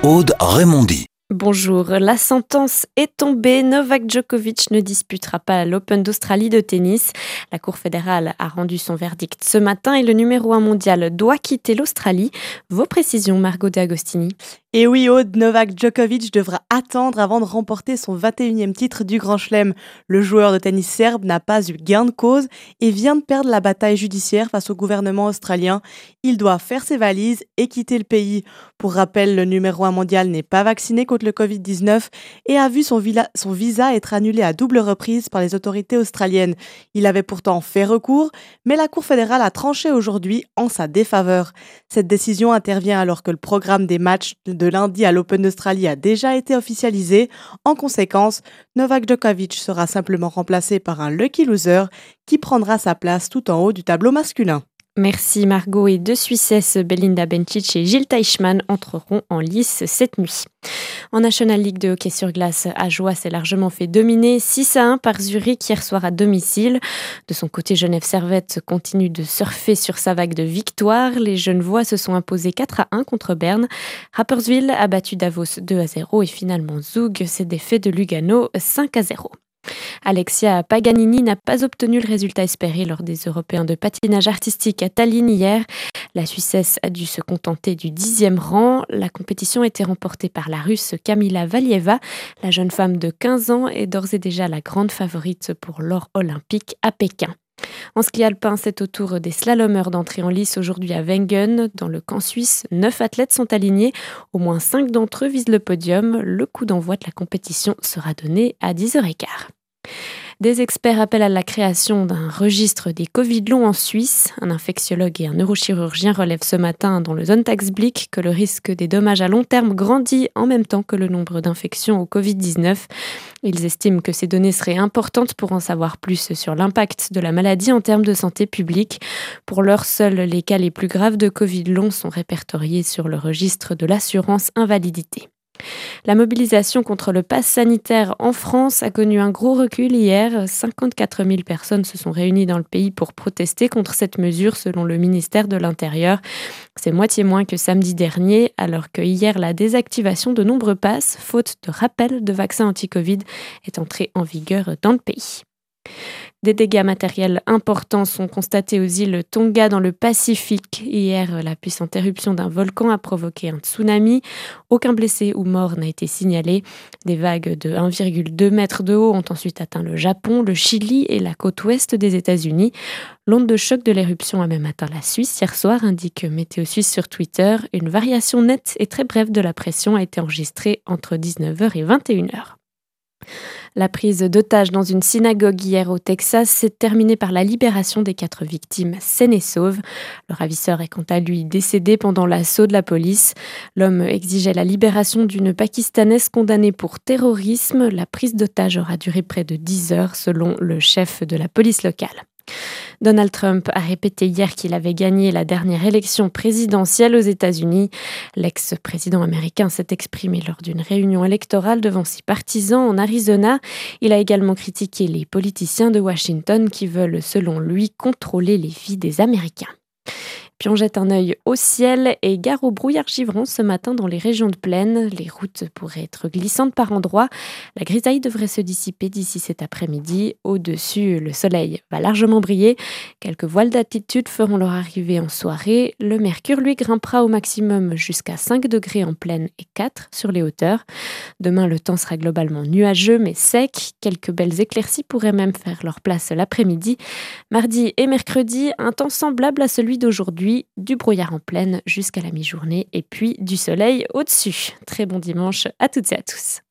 Aude Raymondi. Bonjour, la sentence est tombée. Novak Djokovic ne disputera pas l'Open d'Australie de tennis. La Cour fédérale a rendu son verdict ce matin et le numéro 1 mondial doit quitter l'Australie. Vos précisions, Margot De Agostini. Et oui, Aude, Novak Djokovic devra attendre avant de remporter son 21e titre du Grand Chelem. Le joueur de tennis serbe n'a pas eu gain de cause et vient de perdre la bataille judiciaire face au gouvernement australien. Il doit faire ses valises et quitter le pays. Pour rappel, le numéro 1 mondial n'est pas vacciné contre le Covid-19 et a vu son visa être annulé à double reprise par les autorités australiennes. Il avait pourtant fait recours, mais la Cour fédérale a tranché aujourd'hui en sa défaveur. Cette décision intervient alors que le programme des matchs de lundi à l'Open d'Australie a déjà été officialisé. En conséquence, Novak Djokovic sera simplement remplacé par un lucky loser qui prendra sa place tout en haut du tableau masculin. Merci Margot, et deux Suissesses, Belinda Bencic et Jil Teichmann, entreront en lice cette nuit. En National League de hockey sur glace, Ajoie s'est largement fait dominer 6-1 par Zurich hier soir à domicile. De son côté, Genève Servette continue de surfer sur sa vague de victoires. Les Genevois se sont imposés 4-1 contre Berne. Rapperswil a battu Davos 2-0 et finalement Zug s'est défait de Lugano 5-0. Alexia Paganini n'a pas obtenu le résultat espéré lors des Européens de patinage artistique à Tallinn hier. La Suissesse a dû se contenter du 10e rang. La compétition a été remportée par la Russe Kamila Valieva. La jeune femme de 15 ans est d'ores et déjà la grande favorite pour l'or olympique à Pékin. En ski alpin, c'est au tour des slalomeurs d'entrer en lice aujourd'hui à Wengen. Dans le camp suisse, 9 athlètes sont alignés. Au moins 5 d'entre eux visent le podium. Le coup d'envoi de la compétition sera donné à 10h15. Des experts appellent à la création d'un registre des Covid longs en Suisse. Un infectiologue et un neurochirurgien relèvent ce matin dans le Sonntagsblick que le risque des dommages à long terme grandit en même temps que le nombre d'infections au Covid-19. Ils estiment que ces données seraient importantes pour en savoir plus sur l'impact de la maladie en termes de santé publique. Pour l'heure, seuls les cas les plus graves de Covid long sont répertoriés sur le registre de l'assurance invalidité. La mobilisation contre le pass sanitaire en France a connu un gros recul hier. 54 000 personnes se sont réunies dans le pays pour protester contre cette mesure selon le ministère de l'Intérieur. C'est moitié moins que samedi dernier, alors que hier, la désactivation de nombreux passes, faute de rappel de vaccins anti-Covid, est entrée en vigueur dans le pays. Des dégâts matériels importants sont constatés aux îles Tonga dans le Pacifique. Hier, la puissante éruption d'un volcan a provoqué un tsunami. Aucun blessé ou mort n'a été signalé. Des vagues de 1,2 mètre de haut ont ensuite atteint le Japon, le Chili et la côte ouest des États-Unis. L'onde de choc de l'éruption a même atteint la Suisse hier soir, indique Météo Suisse sur Twitter. Une variation nette et très brève de la pression a été enregistrée entre 19h et 21h. La prise d'otages dans une synagogue hier au Texas s'est terminée par la libération des 4 victimes saines et sauves. Le ravisseur est quant à lui décédé pendant l'assaut de la police. L'homme exigeait la libération d'une Pakistanaise condamnée pour terrorisme. La prise d'otages aura duré près de 10 heures selon le chef de la police locale. Donald Trump a répété hier qu'il avait gagné la dernière élection présidentielle aux États-Unis. L'ex-président américain s'est exprimé lors d'une réunion électorale devant ses partisans en Arizona. Il a également critiqué les politiciens de Washington qui veulent, selon lui, contrôler les vies des Américains. Puis on jette un œil au ciel et gare au brouillard givrant ce matin dans les régions de plaine. Les routes pourraient être glissantes par endroits. La grisaille devrait se dissiper d'ici cet après-midi. Au-dessus, le soleil va largement briller. Quelques voiles d'altitude feront leur arrivée en soirée. Le mercure, lui, grimpera au maximum jusqu'à 5 degrés en plaine et 4 sur les hauteurs. Demain, le temps sera globalement nuageux mais sec. Quelques belles éclaircies pourraient même faire leur place l'après-midi. Mardi et mercredi, un temps semblable à celui d'aujourd'hui. Du brouillard en plaine jusqu'à la mi-journée et puis du soleil au-dessus. Très bon dimanche à toutes et à tous.